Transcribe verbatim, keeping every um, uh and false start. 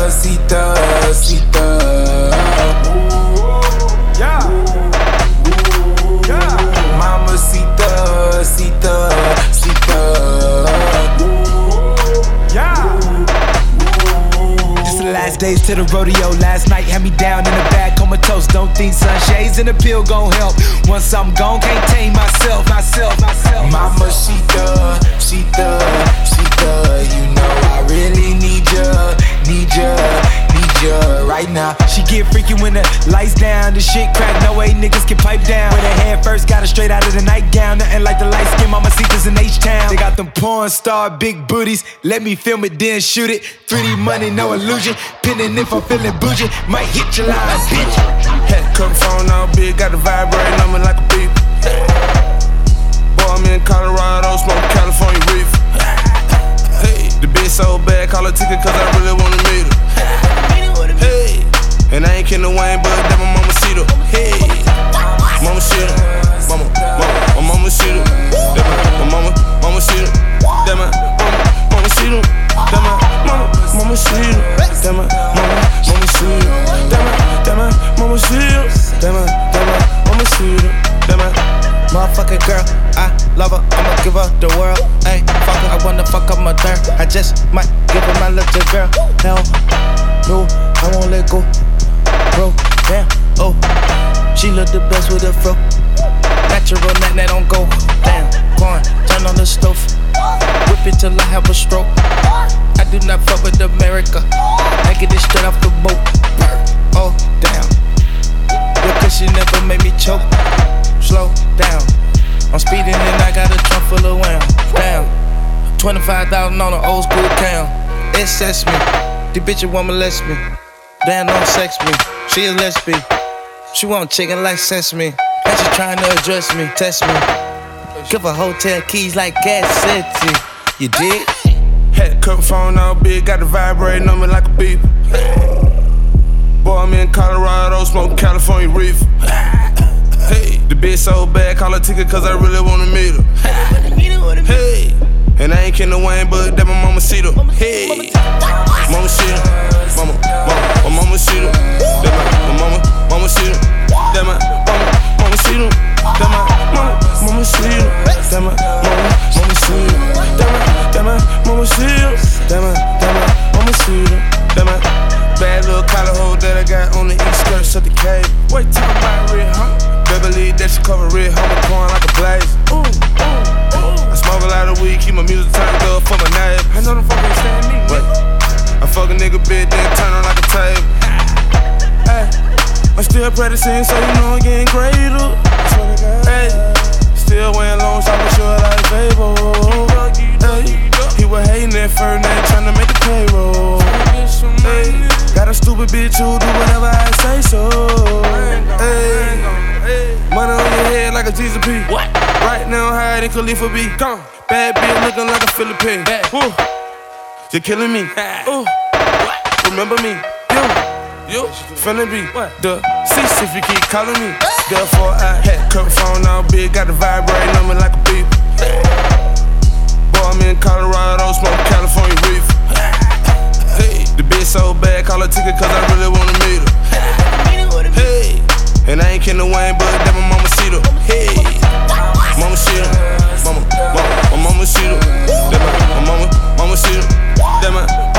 mamacita, cita. Yeah. Yeah. Mamacita, cita, cita. Yeah. This the last days to the rodeo. Last night had me down in the back, comatose. Don't think sunshades and a pill gon' help. Once I'm gone, can't tame myself, myself, myself. Mamacita, cita, cita. You know I really need ya, need ya, need ya right now. She get freaky when the lights down, the shit crack. No way niggas can pipe down. When her head first got her straight out of the nightgown. Nothing like the light skin mamacitas in H-Town. They got them porn star big booties. Let me film it, then shoot it. three D money, no illusion. Pinning if I'm feeling bougie. Might hit your line, bitch. Had come phone all big, got the vibrating on me like a beep. Boy, I'm in Colorado, smoking California reef. Hey, the bitch so bad, call her ticket cause I really wanna meet her. Hey, and I ain't kidding the Wayne, but that my mama see her. Hey, mama see her, mama, mama, my mama see her. That my, my mama, mama see her. That my mama, mama see her. That my mama, mama see her. That my mama, mama see her. That my, that my mama see her. That my, that my mama see her. That my motherfucking girl, I love her, I'ma give her the world. Ayy, fuck her, I wanna fuck up my third. I just might give her my little girl. Hell, no, I won't let go. Bro, damn, oh, she look the best with her fro. Natural, that that don't go. Damn, corn, turn on the stove. Whip it till I have a stroke. I do not fuck with America. I get it straight off the boat. Oh, damn, your cushion never made me choke. Slow down, I'm speeding and I got a trunk full of wham. Damn, twenty-five thousand on an old school cam. It sets me, the bitch want molest me. Damn, don't sex me, she a lesbian. She want chicken like sesame. And she trying to address me, test me. Give her hotel keys like Gas City. You dig? had cut phone all big, got the vibrating on me like a beep. Boy, I'm in Colorado, smoking California reef. Hey, the bitch so bad, call her ticket cause I really wanna meet her. Hey, and I ain't kidding the Wayne, but that my mama see her. Hey, mama see her, mama, mama, my mama see her. That my, my mama, mama see her. That my mama, mama see her. That my mama, mama see her. That my mama, mama see her. That my, that my mama see her. That my, that my mama see her. That my bad little collar hole that I got on the east skirts of the cave. Wait, talk about red, huh? Beverly, that she cover red, homie, pouring like a blaze. Ooh, ooh, ooh. I smoke a lot of weed, keep my music turned up for my neighbor. I know them fucking understand me. Wait, I fuck a nigga bit, then turn on like a tape. Hey, I'm still practicing, so you know I'm getting greater. Hey, still wearing long socks, but sure like Fable. Hey, he was hating at first, now tryna make the payroll. Hey, got a stupid bitch who do whatever I say so. Hey, money on your head like a Jesus P. What? Right now, higher than Khalifa B. Come, bad bitch looking like a Philippine. Woo, you're killing me. Ooh, remember me? You, you, finna be the cease if you keep calling me. Therefore, I had cut phone all big, got the vibrating on me like a beep. Boy, I'm in Colorado, smoking California reef. Hey, the bitch so bad, call her ticket cause I really wanna meet her. Hey, and I ain't kidding the Wayne, but that my mama see her. Hey, mama see her, mama, mama, my mama see her. That my, my mama, mama see her. That my